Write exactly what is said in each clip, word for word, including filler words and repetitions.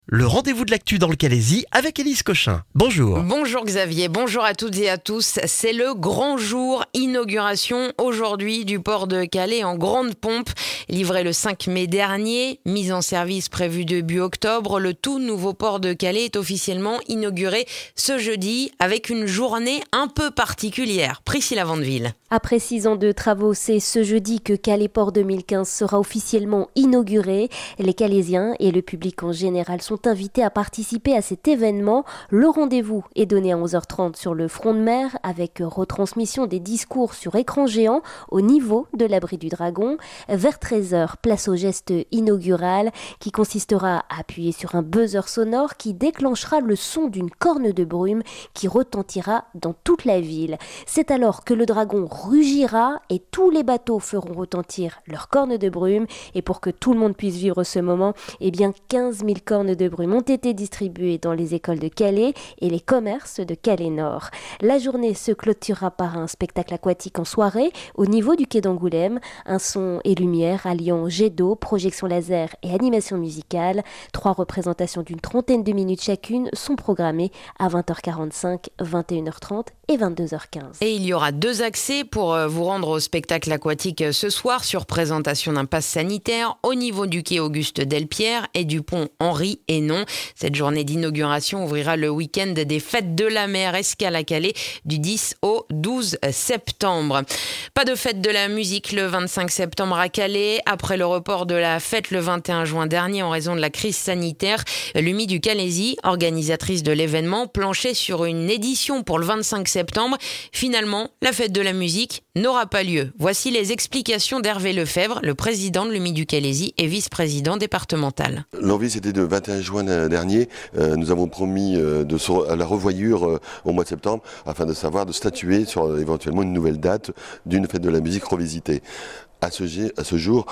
Le rendez-vous de l'actu dans le Calaisis avec Élise Cochin. Bonjour. Bonjour Xavier, bonjour à toutes et à tous. C'est le grand jour, inauguration aujourd'hui du port de Calais en grande pompe. Livré le cinq mai dernier, mise en service prévue début octobre, le tout nouveau port de Calais est officiellement inauguré ce jeudi avec une journée un peu particulière. Priscilla Vandeville. Après six ans de travaux, c'est ce jeudi que Calais Port deux mille quinze sera officiellement inauguré. Les Calaisiens et le public en général sont invités à participer à cet événement. Le rendez-vous est donné à onze heures trente sur le front de mer avec retransmission des discours sur écran géant au niveau de l'abri du Dragon. Vers treize heures, place au geste inaugural qui consistera à appuyer sur un buzzer sonore qui déclenchera le son d'une corne de brume qui retentira dans toute la ville. C'est alors que le dragon rugira et tous les bateaux feront retentir leurs cornes de brume. Et pour que tout le monde puisse vivre ce moment, eh bien quinze mille cornes de brume ont été distribuées dans les écoles de Calais et les commerces de Calais Nord. La journée se clôturera par un spectacle aquatique en soirée au niveau du quai d'Angoulême. Un son et lumière alliant jet d'eau, projection laser et animation musicale. Trois représentations d'une trentaine de minutes chacune sont programmées à vingt heures quarante-cinq, vingt et une heures trente et vingt-deux heures quinze. Et il y aura deux accès pour vous rendre au spectacle aquatique ce soir sur présentation d'un pass sanitaire au niveau du quai Auguste Delpierre et du pont Henri Hénon. Cette journée d'inauguration ouvrira le week-end des fêtes de la mer Escale à Calais du dix au douze septembre. Pas de fête de la musique le vingt-cinq septembre à Calais. Après le report de la fête le vingt et un juin dernier en raison de la crise sanitaire, l'U M I du Calaisis, organisatrice de l'événement, planchait sur une édition pour le vingt-cinq septembre. Finalement, la fête de la musique n'aura pas lieu. Voici les explications d'Hervé Lefebvre, le président de l'U M I du Calaisis et vice-président départemental. L'envie, c'était de vingt et un juin dernier. Euh, nous avons promis euh, de se, à la revoyure euh, au mois de septembre afin de savoir, de statuer sur euh, éventuellement une nouvelle date d'une fête de la musique revisitée. À ce, à ce jour,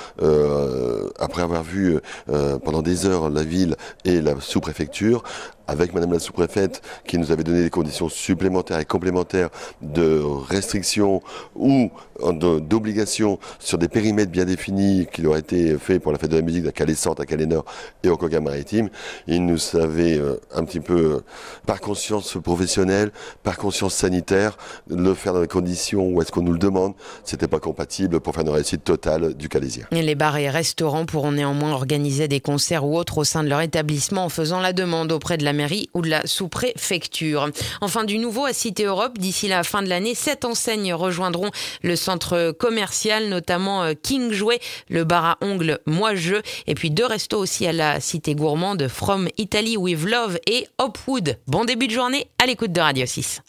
euh, après avoir vu euh, pendant des heures la ville et la sous-préfecture, avec Madame la sous-préfète qui nous avait donné des conditions supplémentaires et complémentaires de restrictions ou d'obligations sur des périmètres bien définis qui auraient été faits pour la fête de la musique à Calais Centre, à Calais Nord et au Coquin Maritime, il nous avait euh, un petit peu, euh, par conscience professionnelle, par conscience sanitaire, le faire dans les conditions où est-ce qu'on nous le demande, c'était pas compatible pour faire une réussite totale du Calaisien. Et les bars et restaurants pourront néanmoins organiser des concerts ou autres au sein de leur établissement en faisant la demande auprès de la mairie ou de la sous-préfecture. Enfin, du nouveau à Cité Europe, d'ici la fin de l'année, sept enseignes rejoindront le centre commercial, notamment King Jouet, le bar à ongles Moi Je, et puis deux restos aussi à la Cité Gourmande, From Italy with Love et Hopwood. Bon début de journée à l'écoute de Radio six.